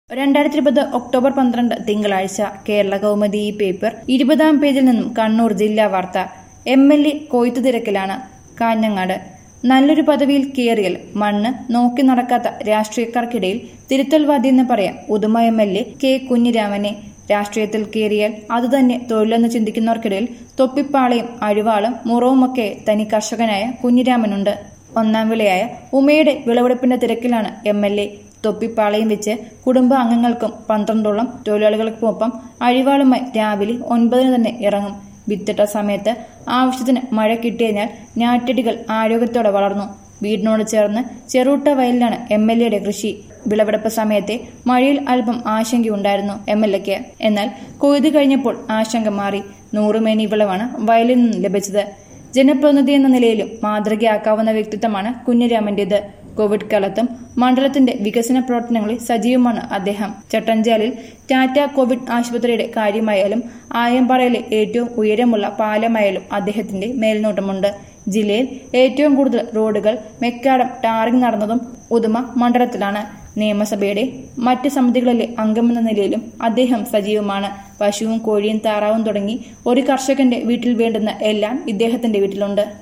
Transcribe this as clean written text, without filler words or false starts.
2020 October 12 തിങ്കളാഴ്ച Kerala Kaumudi paper 20-ാം പേജിൽ നിന്നും കണ്ണൂർ ജില്ലാ വാർത്ത. MLA കൊയ്ത്തു തിരക്കിലാണ്. കാഞ്ഞങ്ങാട് നല്ലൊരു പദവിയിൽ കയറിയാൽ മണ്ണ് നോക്കി നടക്കാത്ത രാഷ്ട്രീയക്കാർക്കിടയിൽ തിരുത്തൽവാദിയെന്ന് പറയാം ഉദുമ MLA കെ കുഞ്ഞിരാമനെ. രാഷ്ട്രീയത്തിൽ കയറിയാൽ അതുതന്നെ തൊഴിലെന്ന് ചിന്തിക്കുന്നവർക്കിടയിൽ തൊപ്പിപ്പാളയും അഴിവാളും മുറവുമൊക്കെ തനി കർഷകനായ കുഞ്ഞിരാമനുണ്ട്. ഒന്നാം വിളയായ ഉമയുടെ വിളവെടുപ്പിന്റെ തിരക്കിലാണ് MLA. തൊപ്പിപ്പാളയും വെച്ച് കുടുംബ അംഗങ്ങൾക്കും 12ഓളം തൊഴിലാളികൾക്കുമൊപ്പം അഴിവാളുമായി രാവിലെ 9-ന് തന്നെ ഇറങ്ങും. വിത്തിട്ട സമയത്ത് ആവശ്യത്തിന് മഴ കിട്ടിയതിനാൽ ഞാറ്റടികൾ ആരോഗ്യത്തോടെ വളർന്നു. വീടിനോട് ചേർന്ന് ചെറുട്ട വയലിലാണ് MLAയുടെ കൃഷി. വിളവെടുപ്പ് സമയത്തെ മഴയിൽ അല്പം ആശങ്കയുണ്ടായിരുന്നു MLAക്ക്. എന്നാൽ കൊയ്തു കഴിഞ്ഞപ്പോൾ ആശങ്ക മാറി. 100 മേനി വിളവാണ് വയലിൽ നിന്നും ലഭിച്ചത്. ജനപ്രതിനിധി എന്ന നിലയിലും മാതൃകയാക്കാവുന്ന വ്യക്തിത്വമാണ് കുഞ്ഞിരാമന്റേത്. കോവിഡ് കാലത്തും മണ്ഡലത്തിന്റെ വികസന പ്രവർത്തനങ്ങളിൽ സജീവമാണ് അദ്ദേഹം. ചട്ടഞ്ചാലിൽ ടാറ്റ കോവിഡ് ആശുപത്രിയുടെ കാര്യമായാലും ആയമ്പാറയിലെ ഏറ്റവും ഉയരമുള്ള പാലമായാലും അദ്ദേഹത്തിന്റെ മേൽനോട്ടമുണ്ട്. ജില്ലയിൽ ഏറ്റവും കൂടുതൽ റോഡുകൾ മെക്കാടം ടാറിംഗ് നടന്നതും ഉദുമ മണ്ഡലത്തിലാണ്. നിയമസഭയുടെ മറ്റ് സമിതികളിലെ അംഗമെന്ന നിലയിലും അദ്ദേഹം സജീവമാണ്. പശുവും കോഴിയും താറാവും തുടങ്ങി ഒരു കർഷകന്റെ വീട്ടിൽ വേണ്ടുന്ന എല്ലാം ഇദ്ദേഹത്തിന്റെ വീട്ടിലുണ്ട്.